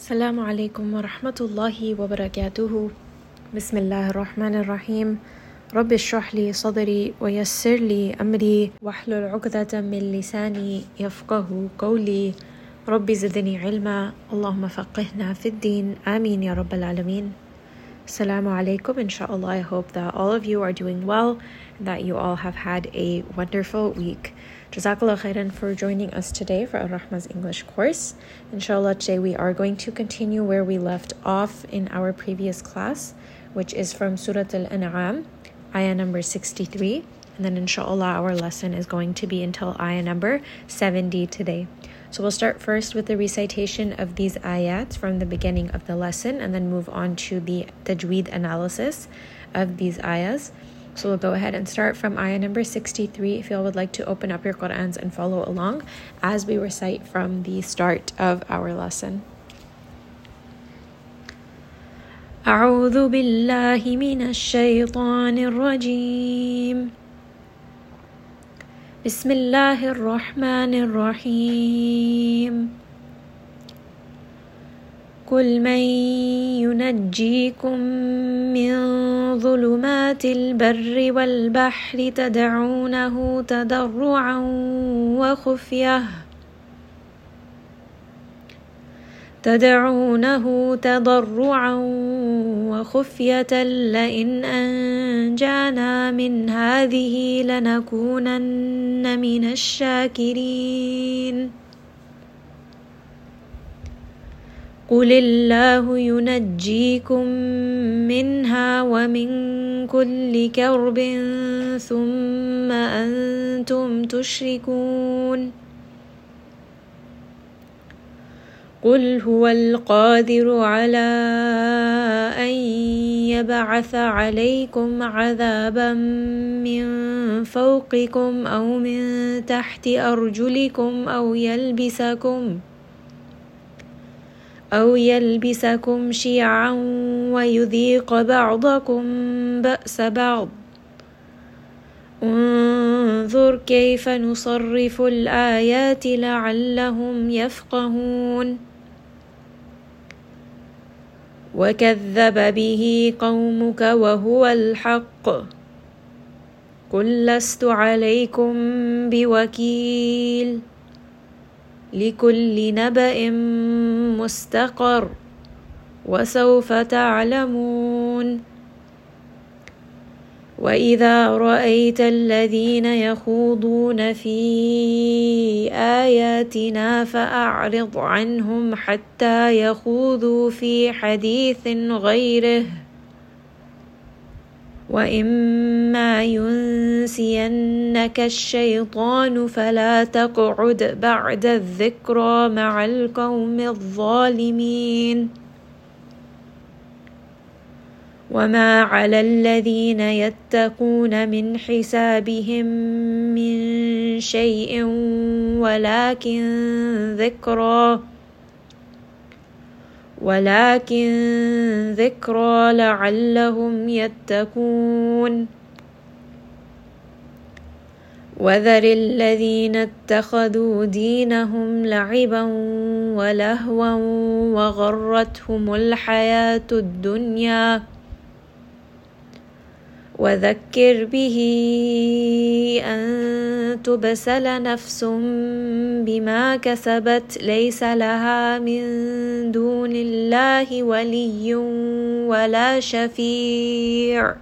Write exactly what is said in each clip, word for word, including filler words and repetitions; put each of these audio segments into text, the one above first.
السلام عليكم ورحمة الله وبركاته. بسم الله الرحمن الرحيم. رب اشرح لي صدري ويسر لي أمري واحلل عقدة من لساني يفقه قولي. رب زدني علما اللهم فقهنا في الدين آمين يا رب العالمين. Assalamu alaikum. Inshallah, I hope that all of you are doing well and that you all have had a wonderful week. Jazakallah khairan for joining us today for Ar-Rahma's English course. Inshallah, today we are going to continue where we left off in our previous class, which is from Surah Al-An'am, ayah number sixty-three. And then inshallah, our lesson is going to be until ayah number seventy today. So we'll start first with the recitation of these ayats from the beginning of the lesson and then move on to the tajweed analysis of these ayahs. So we'll go ahead and start from ayah number sixty-three if you all would like to open up your Qur'ans and follow along as we recite from the start of our lesson. أعوذ بالله من الشيطان الرجيم. بسم الله الرحمن الرحيم. قل من ينجيكم من ظلمات البر والبحر تدعونه تضرعا وخفية تدعونه تضرعا وخفية لئن أنجانا من هذه لنكونن من الشاكرين. قل الله ينجيكم منها ومن كل كرب ثم أنتم تشركون. قل هو القادر على أن يبعث عليكم عذابا من فوقكم أو من تحت أرجلكم أو يلبسكم أو يلبسكم شيعا ويذيق بعضكم بأس بعض. انظر كيف نصرف الآيات لعلهم يفقهون. وكذب به قومك وهو الحق. قل لست عليكم بوكيل. لكل نبأ مستقر وسوف تعلمون. وإذا رأيت الذين يخوضون في آياتنا فأعرض عنهم حتى يخوضوا في حديث غيره. وإما ينسينك الشيطان فلا تقعد بعد الذكرى مع القوم الظالمين. وما على الذين يتقون من حسابهم من شيء ولكن ذكرى ولكن ذكرى لعلهم يتقون. وذر الذين اتخذوا دينهم لعبا ولهوا وغرتهم الحياة الدنيا. وذكر به أن تبسل نفس بما كسبت ليس لها من دون الله ولي ولا شفيع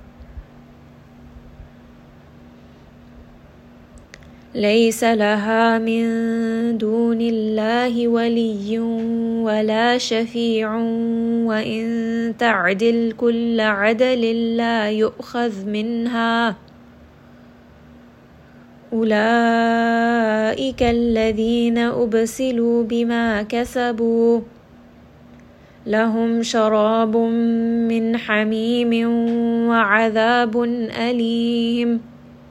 ليس لها من دون الله ولي ولا شفيع وإن تعدل كل عدل لا يؤخذ منها. أولئك الذين أبسلوا بما كسبوا لهم شراب من حميم وعذاب أليم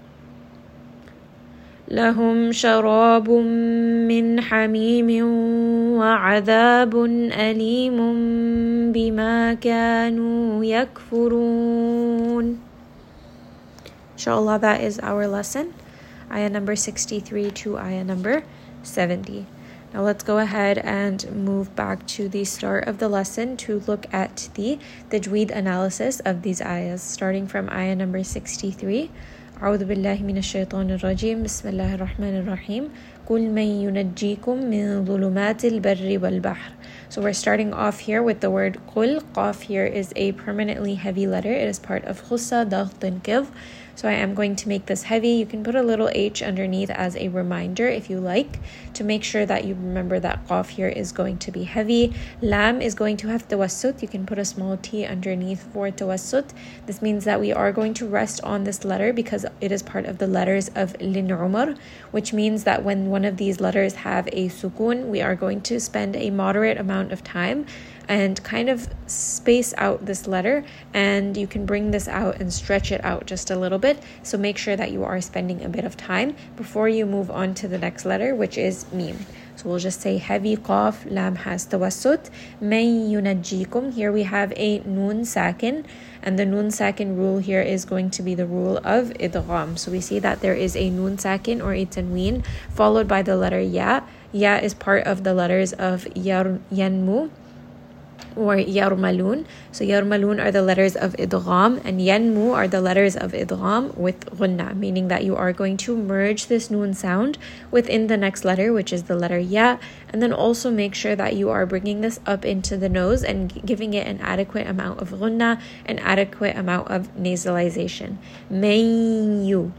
لهم شراب من حميم وعذاب أليم بما كانوا يكفرون. Inshallah, that is our lesson. Ayah number sixty-three to ayah number seventy. Now let's go ahead and move back to the start of the lesson to look at the tajweed analysis of these ayahs, starting from ayah number sixty-three. أعوذ بالله من الشيطان الرجيم بسم الله الرحمن الرحيم قل من ينجيكم من ظلمات البر والبحر. So we're starting off here with the word قل. Qaf here is a permanently heavy letter. It is part of khussa, daghd, and kidh. So I am going to make this heavy. You can put a little H underneath as a reminder if you like, to make sure that you remember that Qaf here is going to be heavy. Lam is going to have tawassut. You can put a small T underneath for tawassut. This means that we are going to rest on this letter because it is part of the letters of Lin Umar, which means that when one of these letters have a sukun, we are going to spend a moderate amount of time and kind of space out this letter, and you can bring this out and stretch it out just a little bit. So make sure that you are spending a bit of time before you move on to the next letter, which is mim. So we'll just say heavy qaf, lam has tawassut. Man yunajjikum, here we have a nun sakin, and the nun sakin rule here is going to be the rule of idgham. So we see that there is a nun sakin or a tanween followed by the letter ya. Ya is part of the letters of yar, yanmu or yarmalun. So yarmalun are the letters of idgham, and yanmu are the letters of idgham with ghunna, meaning that you are going to merge this noon sound within the next letter, which is the letter ya, and then also make sure that you are bringing this up into the nose and giving it an adequate amount of ghunna, an adequate amount of nasalization. Mayu,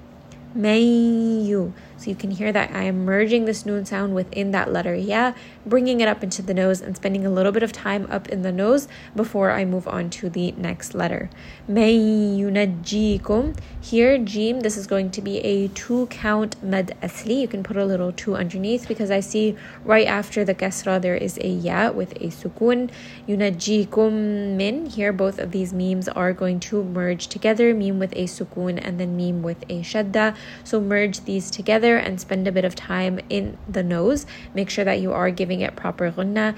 mayu. So you can hear that I am merging this noon sound within that letter ya, bringing it up into the nose and spending a little bit of time up in the nose before I move on to the next letter. Man yunajjikum. Here, jim, this is going to be a two count mad asli. You can put a little two underneath because I see right after the kasra there is a ya with a sukun. Yunajjikum min. Here, both of these memes are going to merge together, meme with a sukun and then meme with a shadda. So merge these together and spend a bit of time in the nose. Make sure that you are giving it proper ghunna.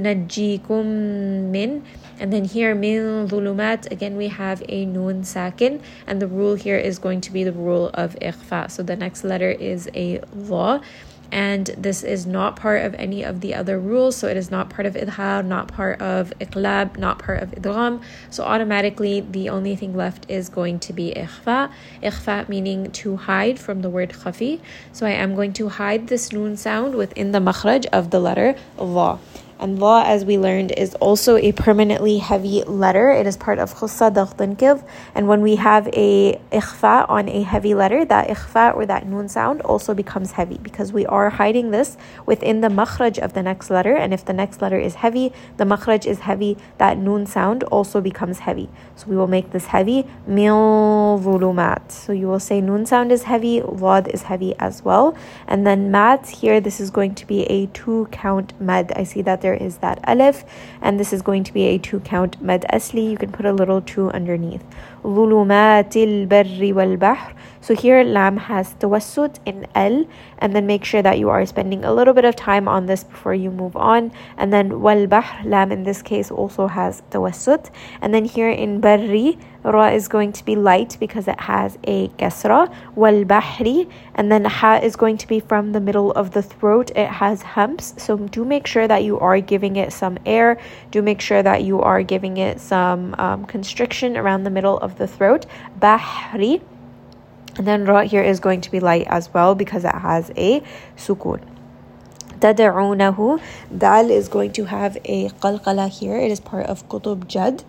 Yunajjikum min. And then here, min dhulumat, again we have a noon sakin, and the rule here is going to be the rule of ikhfa. So the next letter is a dha, and this is not part of any of the other rules. So it is not part of idhar, not part of iqlab, not part of idgham. So automatically the only thing left is going to be ikhfa. Ikhfa meaning to hide, from the word khafi. So I am going to hide this noon sound within the makhraj of the letter dha. And dha, as we learned, is also a permanently heavy letter. It is part of khussa, daghd, and kidh. And when we have a ikhfa on a heavy letter, that ikhfa or that noon sound also becomes heavy because we are hiding this within the makhraj of the next letter. And if the next letter is heavy, the makhraj is heavy, that noon sound also becomes heavy. So we will make this heavy, min dhulumat. So you will say noon sound is heavy, dhad is heavy as well. And then mat, here this is going to be a two count mad. I see that there is that alif, and this is going to be a two count mad asli. You can put a little two underneath. Dhulumatil barri wal bahr. So here lam has tawassut in L, and then make sure that you are spending a little bit of time on this before you move on. And then wal bahr, lam in this case also has tawassut. And then here in barri, ra is going to be light because it has a kasra. Wal bahri, and then ha is going to be from the middle of the throat. It has humps, so do make sure that you are giving it some air. Do make sure that you are giving it some um, constriction around the middle of the throat. Bahri. And then ra here is going to be light as well because it has a sukun. Tad'unahu, dal is going to have a qalqala here. It is part of qutub jad.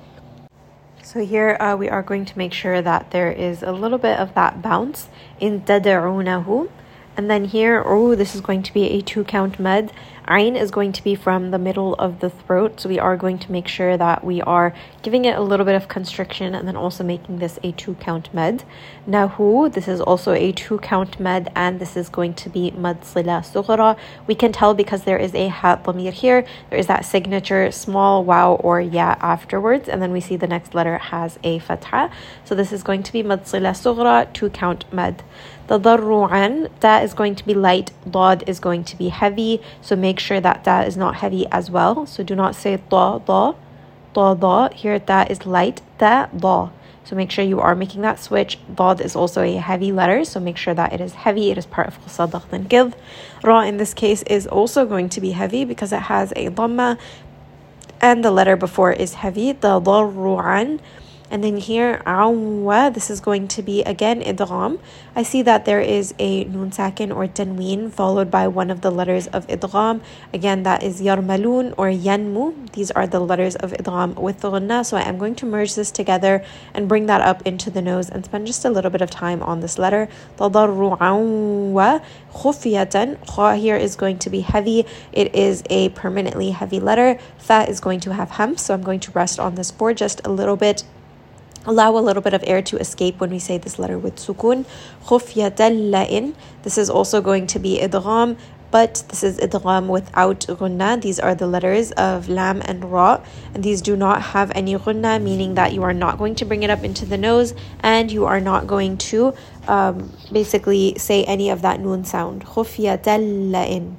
So here uh, we are going to make sure that there is a little bit of that bounce in tad'unahu. And then here, oh, this is going to be a two count mad. Ain is going to be from the middle of the throat. So we are going to make sure that we are giving it a little bit of constriction and then also making this a two count mad. Nahu, this is also a two count mad, and this is going to be mad sila sughra. We can tell because there is a ha dhamir here. There is that signature small waw or ya afterwards, and then we see the next letter has a fatha. So this is going to be mad sila sughra, two count mad. Tadarru'an, that is going to be light, dad is going to be heavy, so make sure that that is not heavy as well. So do not say da, da, da, da. Here that is light, da, da. So make sure you are making that switch. Dad is also a heavy letter, so make sure that it is heavy. It is part of Sadaq and Gilth. Ra in this case is also going to be heavy because it has a dhamma and the letter before is heavy. Tadarru'an. And then here, awwa, this is going to be again idgham. I see that there is a nun sakin or tanween followed by one of the letters of idgham. Again, that is yarmalun or yanmu. These are the letters of idgham with the ghunna. So I am going to merge this together and bring that up into the nose and spend just a little bit of time on this letter. Tadarru'an wa khufiyatan. Kha here is going to be heavy. It is a permanently heavy letter. Tha is going to have hum, so I'm going to rest on this for just a little bit. Allow a little bit of air to escape when we say this letter with sukun. Khufyatan la'in. This is also going to be idgham, but this is idgham without ghunna. These are the letters of lam and ra, and these do not have any ghunna, meaning that you are not going to bring it up into the nose, and you are not going to um, basically say any of that noon sound. Khufyatan la'in.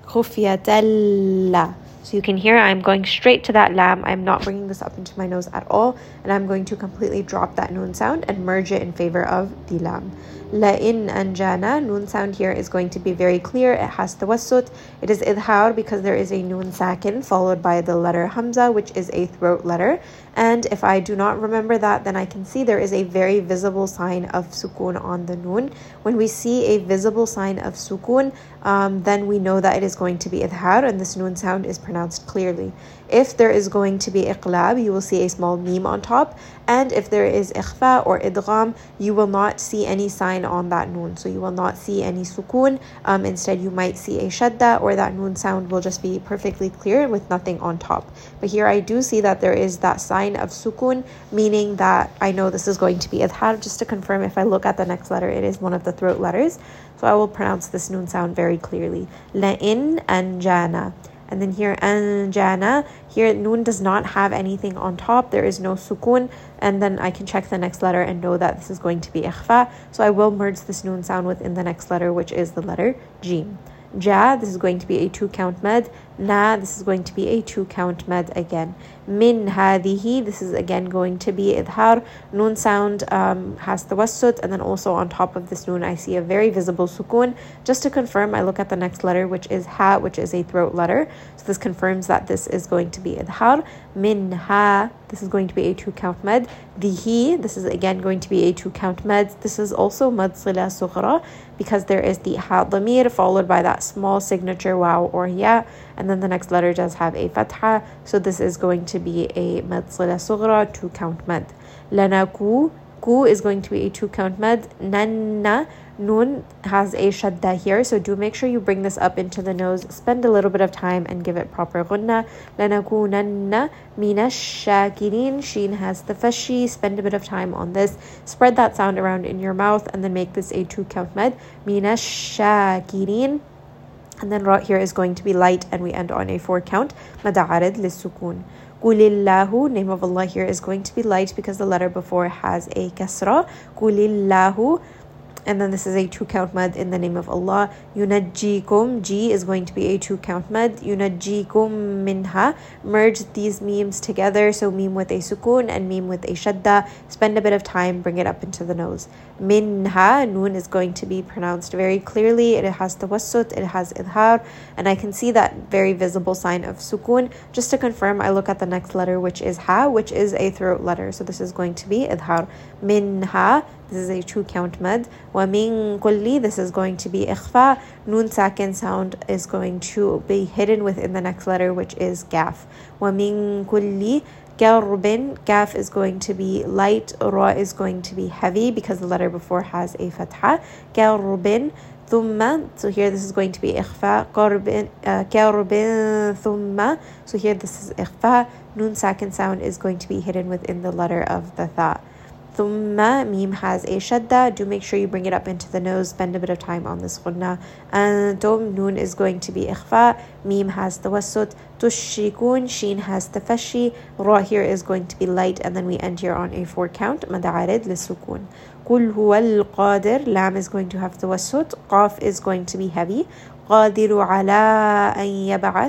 Khufyatan la. So you can hear I'm going straight to that lam. I'm not bringing this up into my nose at all. And I'm going to completely drop that noon sound and merge it in favor of the lam. La'in anjana. Noon sound here is going to be very clear. It has tawassut. It is idhar because there is a noon sakin followed by the letter hamza, which is a throat letter. And if I do not remember that, then I can see there is a very visible sign of sukoon on the noon. When we see a visible sign of sukoon, um, then we know that it is going to be idhar, and this noon sound is pronounced clearly. If there is going to be iqlab, you will see a small meme on top. And if there is ikhfa or idgham, you will not see any sign on that noon. So you will not see any sukoon. Um, instead, you might see a shadda, or that noon sound will just be perfectly clear with nothing on top. But here I do see that there is that sign of sukoon, meaning that I know this is going to be idhar. Just to confirm, if I look at the next letter, it is one of the throat letters. So I will pronounce this noon sound very clearly. La'in anjana. And then here, anjana, here noon does not have anything on top. There is no sukoon. And then I can check the next letter and know that this is going to be ikhfa. So I will merge this noon sound within the next letter, which is the letter jim. Ja, this is going to be a two count med. Na, this is going to be a two count med again. Min hadihi, this is again going to be idhar. Noon sound um, has tawassut, and then also on top of this noon I see a very visible sukoon. Just to confirm, I look at the next letter, which is ha, which is a throat letter. So this confirms that this is going to be idhar. Min ha, this is going to be a two count med. Dihi, this is again going to be a two count med. This is also mad sila sughra because there is the ha dhamir followed by that small signature wow or ya, and then the next letter does have a fatha, so this is going to be a mad sila sughra, two count med. Lanaku, ku is going to be a two count med. Nanna, noon has a shadda here, so do make sure you bring this up into the nose. Spend a little bit of time and give it proper ghunna. Lanakunanna minash shakirin. Sheen has the fashi. Spend a bit of time on this. Spread that sound around in your mouth and then make this a two count med. Minash shakirin. And then right here is going to be light, and we end on a four count. Mada'arid lisukun. Qulillahu, name of Allah here is going to be light because the letter before has a kasra. Qulillahu. And then this is a two count mad in the name of Allah. Yunajjikum, G is going to be a two count mad. Yunajjikum minha. Merge these memes together. So meme with a sukoon and meme with a shadda. Spend a bit of time, bring it up into the nose. Minha, noon is going to be pronounced very clearly. It has tawassut, it has idhar. And I can see that very visible sign of sukoon. Just to confirm, I look at the next letter, which is ha, which is a throat letter. So this is going to be idhar. Minha. This is a two count mad. Wa min kulli, this is going to be ikhfa. Noon sakin sound is going to be hidden within the next letter, which is gaf. Wa min kulli karbin, gaf is going to be light, ra is going to be heavy because the letter before has a fatha. Karbin thumma, so here this is going to be ikhfa. Karbin uh, karbin thumma, so here this is ikhfa. Noon sakin sound is going to be hidden within the letter of the tha. Thumma, meme has a shadda. Do make sure you bring it up into the nose. Spend a bit of time on this ghunna. Antum, noon is going to be ikhfa. Meme has tawassut. Tushrikun, sheen has tafashi. Ra here is going to be light, and then we end here on a four count. Mada'arid lisukun. Qul huwa al-qadir. Lam is going to have tawassut. Qaf is going to be heavy. Qadiru ala an yab'ath.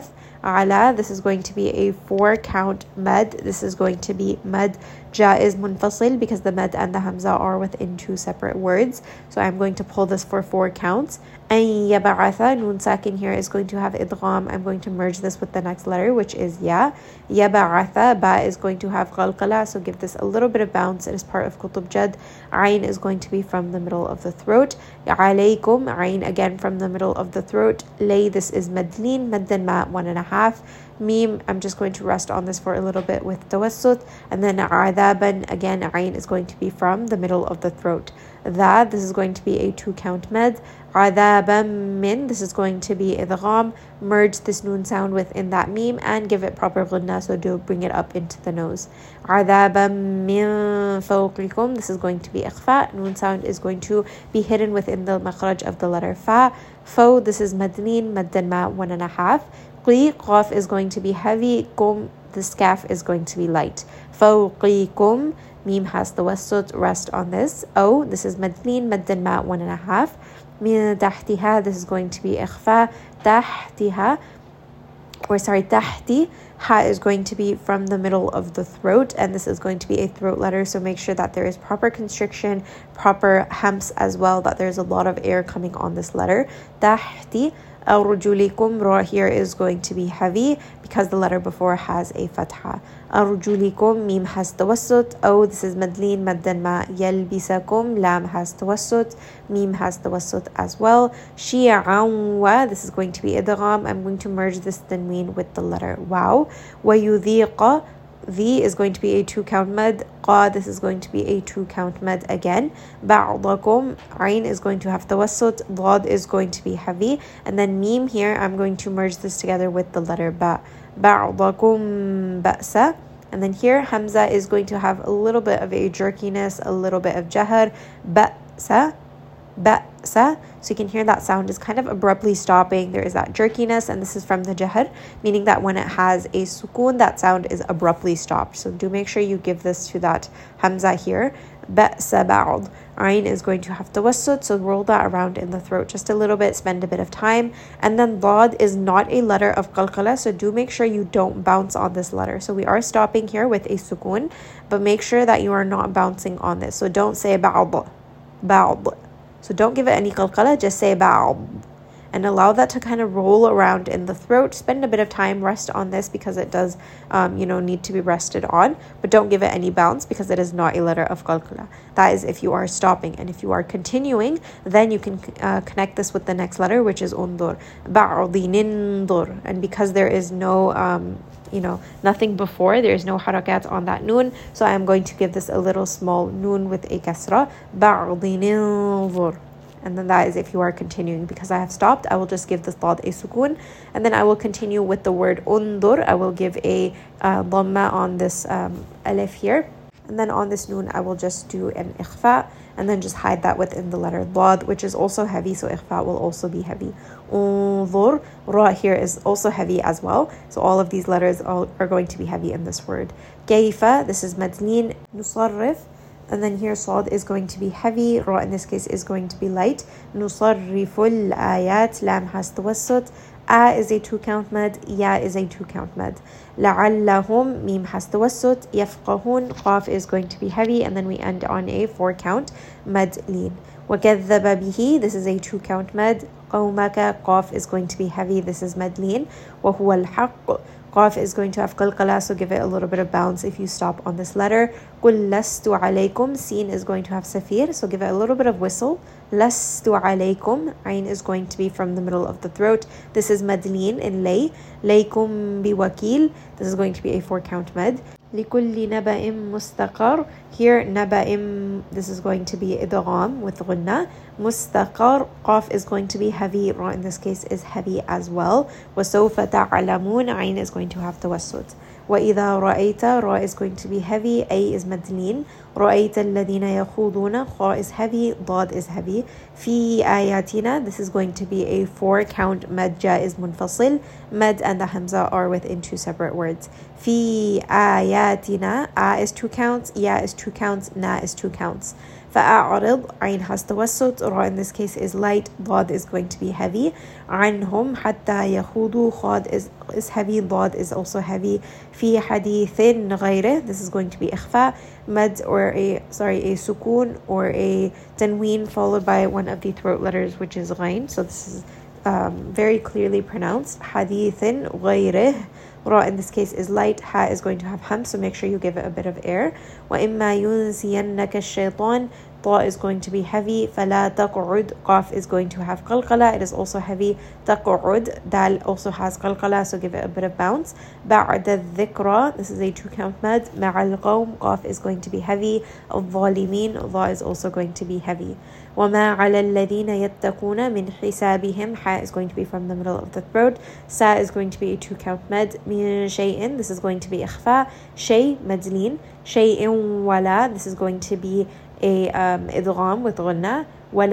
ala, this is going to be a four count mad. This is going to be mad jaiz munfasil because the mad and the hamza are within two separate words. So I'm going to pull this for four counts. An yab'atha, nun sakin here is going to have idgham. I'm going to merge this with the next letter, which is ya. Yab'atha, ba is going to have qalqala, so give this a little bit of bounce. It is part of kutub jad. Ayn is going to be from the middle of the throat. Alaykum, ayn again from the middle of the throat. Lay, this is madlin, maddan ma, one and a half. Mim, I'm just going to rest on this for a little bit with tawassut. And then adaban, again, ayn is going to be from the middle of the throat. That, this is going to be a two count med. Adaban min, this is going to be idgham. Merge this noon sound within that meme and give it proper ghunna, so do bring it up into the nose. Adaban min fawqikum, this is going to be ikhfa. Noon sound is going to be hidden within the makhraj of the letter fa. Fo, this is madneen, maddan ma, one and a half. Qi, qaf is going to be heavy. Kum, the scaf is going to be light. Fawqikum, meme has the wassut, rest on this. O, this is madneen, maddan ma, one and a half. Min tahtiha, this is going to be ikhfa. Tahtiha, or sorry, tahti, ha is going to be from the middle of the throat, and this is going to be a throat letter, so make sure that there is proper constriction, proper hams as well, that there's a lot of air coming on this letter. Tahti. Arjulikum, ra here is going to be heavy because the letter before has a fatha. Arjulikum, mim has tawassut. Oh, this is madlin, maddan ma. Yalbisakum, lam has tawassut. Mim has tawassut as well. Shi'an wa, this is going to be idgham. I'm going to merge this tanween with the letter waw. Wa yudhiqa, the is going to be a two count mad. Qa, this is going to be a two count mad again. Ba'dakum, ayn is going to have tawassut. Dad is going to be heavy. And then meme here, I'm going to merge this together with the letter ba. Ba'dakum ba'sa. And then here, hamza is going to have a little bit of a jerkiness, a little bit of jahar. Ba'sa. Ba'sa. So you can hear that sound is kind of abruptly stopping. There is that jerkiness, and this is from the jahar, meaning that when it has a sukoon, that sound is abruptly stopped. So do make sure you give this to that hamza here. Ba'sa ba'd. Ayn is going to have tawassut, so roll that around in the throat just a little bit, spend a bit of time. And then dad is not a letter of qalqala, so do make sure you don't bounce on this letter. So we are stopping here with a sukoon, but make sure that you are not bouncing on this. So don't say ba'd, ba'd. So don't give it any qalqala, just say ba'd. And allow that to kind of roll around in the throat. Spend a bit of time, rest on this because it does, um, you know, need to be rested on. But don't give it any bounce because it is not a letter of qalqala. That is if you are stopping. And if you are continuing, then you can uh, connect this with the next letter, which is undur. Ba'di nindur. And because there is no, um, you know, nothing before, there is no harakat on that noon. So I am going to give this a little small noon with a kasra. Ba'di nindur. And then that is if you are continuing. Because I have stopped, I will just give the dad a sukoon. And then I will continue with the word undur. I will give a uh, dhamma on this um, alif here. And then on this noon, I will just do an ikhfa. And then just hide that within the letter dad, which is also heavy. So ikhfa will also be heavy. Undur. Ra here is also heavy as well. So all of these letters are, are going to be heavy in this word. Kayfa, this is madlin. Nusarrif. And then here Sad is going to be heavy. Ra in this case is going to be light. Nusarriful ayat. Lam has tawassut. A is a two count mad. Ya is a two count mad. La'allahum. Mim has tawassut. Yafqahun. Qaf is going to be heavy. And then we end on a four count mad lean. وَكَذَّبَ بِهِ. This is a two count mad. قَوْمَكَ. Qaf is going to be heavy. This is mad lean. وَهُوَ الْحَقُّ. Qaf is going to have qalqala, so give it a little bit of bounce if you stop on this letter. قُلْ لَسْتُ عَلَيْكُمْ. Sin is going to have safir, so give it a little bit of whistle. لَسْتُ عَلَيْكُمْ. Ayn is going to be from the middle of the throat. This is madleen in lay. لَيْكُمْ بِوَكِيل. This is going to be a four count med. لِكُلِّ نَبَإٍ مُسْتَقَرٍ. Here, نَبَإٍ, this is going to be idgham with ghunna. Mustaqar, qaf is going to be heavy. Ra in this case is heavy as well. وَسَوْفَ تَعْلَمُونَ. Ayn is going to have tawassut. وَإِذَا رَأَيْتَ. Ra is going to be heavy. A is madleen. رَأَيْتَ الَّذِينَ يَخُوضُونَ. Kha is heavy. Dad is heavy. فِي آيَاتِنَا. This is going to be a four count mad. Ja is munfasil. Mad and the hamza are within two separate words. فِي آيَاتِنَا. آياتنا. A is two counts, Ya is two counts, Na is two counts. فأعرض, Ain has توسط, Ra in this case is light, Dad is going to be heavy. عنهم حتى يخوضوا, Khad is, is heavy, Dad is also heavy. في حديث غيره, this is going to be إخفاء, Mad or a, sorry, a sukun or a tanween followed by one of the throat letters, which is Ghain. So this is um, very clearly pronounced. حديث غيره. Ra in this case is light, Ha is going to have ham, so make sure you give it a bit of air. وَإِمَّا يُنْسِيَنَّكَ الشَّيْطَانِ, Ta is going to be heavy. فَلَا تَقْعُدْ, Qaf is going to have qalqala, it is also heavy. تَقْعُدْ, Dal also has qalqala, so give it a bit of bounce. بَعْدَ الذِّكْرَى, this is a two count mad. مَعَ الْقَوْمِ, Qaf is going to be heavy. الظَّالِمِينَ, Dha is also going to be heavy. وَمَا عَلَى الَّذِينَ يَتَّقُونَ مِنْ حِسَابِهِمْ, Ha is going to be from the middle of the throat. Sa is going to be a two count mad. مِنْ شَيْءٍ, this is going to be إخفاء. شَيْء, madleen. شَيْءٍ وَلَا, this is going to be a um, idgham with ghunna.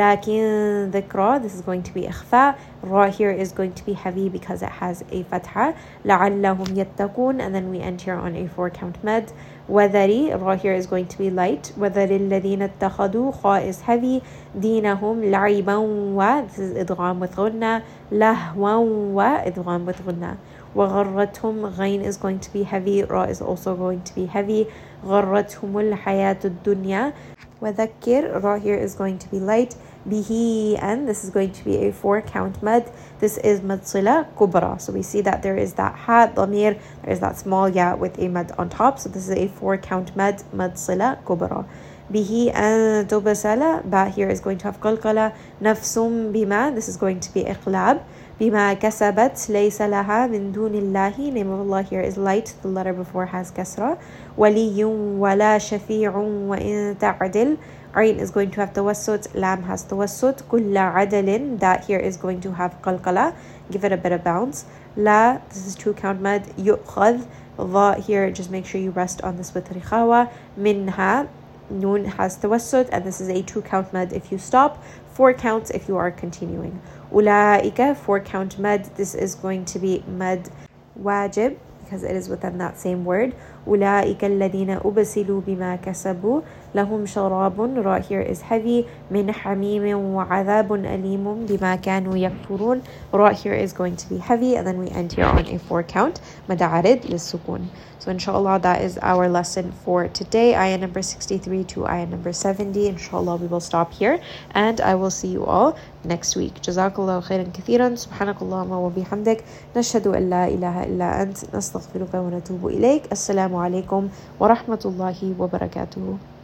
ولكن ذكرى, this is going to be إخفاء. Ra here is going to be heavy because it has a fatha. لعلهم يتقون, and then we end here on a four count mad. وذري, Ra here is going to be light. وذري الذين اتخذوا, Kha is heavy. دينهم لعبا و, this is idgham with ghunna. لهوا و, idgham with ghunna. وغرتهم, Ghain is going to be heavy. Ra is also going to be heavy. غرتهم الحياة الدنيا. وذكر, Ra here is going to be light. Bihi, and this is going to be a four count mad. This is mad sila kubra. So we see that there is that ha, damir, there is that small ya with a mad on top. So this is a four count mad, mad sila kubra. Bihi and tubasala, ba here is going to have qalqala. Nafsum bima, this is going to be iqlab. Bima kasabat, laysa laha min dunillahi, name of Allah here is light, the letter before has kasra. Waliyun wala shafi'un wa in ta'adil, Ain is going to have tawassut, Lam has tawassut. Kulla adalin, that here is going to have qalqala, give it a bit of bounce. La, this is two count mad. Yu'khadh, Dha here, just make sure you rest on this with rikhawa. Minha, Noon has tawassut, and this is a two count mad if you stop, four counts if you are continuing. Ulaika, four count mad, this is going to be mad wajib because it is within that same word. أولئك الذين أبسلوا بما كسبوا لهم شراب, Ra here is heavy. من حميم وعذاب أليم بما كانوا يكفرون, Ra here is going to be heavy, and then we end here on a four count. مدعرد للسكون. So inshallah, that is our lesson for today, ayah number sixty-three to ayah number seventy. Inshallah, we will stop here, and I will see you all next week. Jazakallahu khairan kathiran. Subhanakallahumma wa bihamdik. Nashhadu an la ilaha illa ant. Nastaghfiruka wa natubu ilayk. Assalamu alaikum wa rahmatullahi wa barakatuhu.